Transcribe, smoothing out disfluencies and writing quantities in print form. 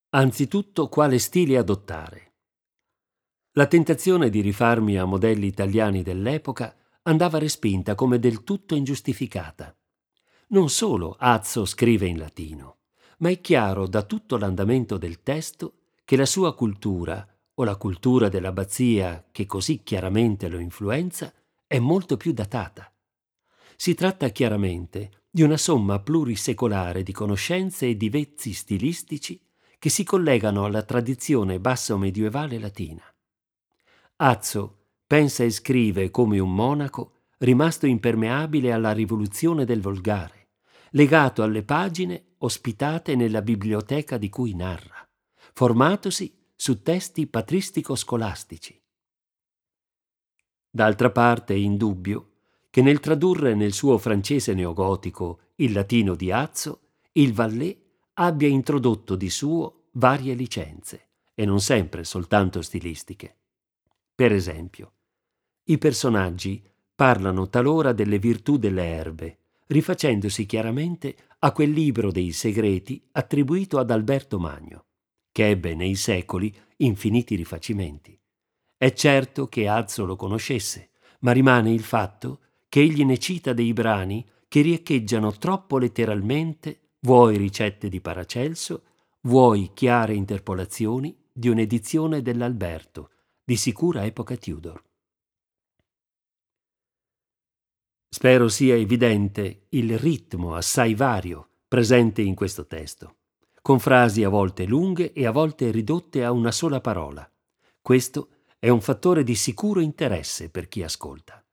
Anzitutto, quale stile adottare? La tentazione di rifarmi a modelli italiani dell'epoca andava respinta come del tutto ingiustificata. Non solo Azzo scrive in latino, ma è chiaro da tutto l'andamento del testo che la sua cultura, o la cultura dell'abbazia che così chiaramente lo influenza, è molto più datata. Si tratta chiaramente di una somma plurisecolare di conoscenze e di vezzi stilistici che si collegano alla tradizione basso-medievale latina. Azzo pensa e scrive come un monaco rimasto impermeabile alla rivoluzione del volgare, legato alle pagine ospitate nella biblioteca di cui narra, formatosi su testi patristico-scolastici. D'altra parte è indubbio che nel tradurre nel suo francese neogotico il latino di Azzo, il Vallée abbia introdotto di suo varie licenze, e non sempre soltanto stilistiche. Per esempio, i personaggi parlano talora delle virtù delle erbe, rifacendosi chiaramente a quel libro dei segreti attribuito ad Alberto Magno, che ebbe nei secoli infiniti rifacimenti. È certo che Azzo lo conoscesse, ma rimane il fatto che egli ne cita dei brani che riecheggiano troppo letteralmente vuoi ricette di Paracelso, vuoi chiare interpolazioni di un'edizione dell'Alberto, di sicura epoca Tudor. Spero sia evidente il ritmo assai vario presente in questo testo, con frasi a volte lunghe e a volte ridotte a una sola parola. Questo è un fattore di sicuro interesse per chi ascolta.